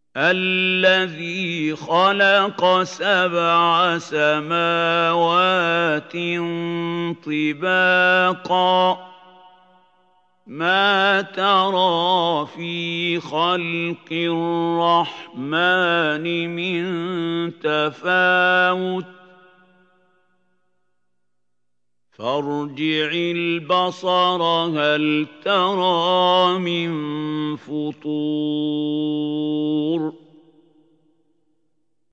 الَّذِي خَلَقَ سَبْعَ سَمَاوَاتٍ طِبَاقًا ۖ مَا تَرَىٰ فِي خَلْقِ الرَّحْمَٰنِ مِن تَفَاوُتٍ ۖ فَارْجِعِ الْبَصَرَ هَلْ تَرَىٰ مِن فُطُورٍ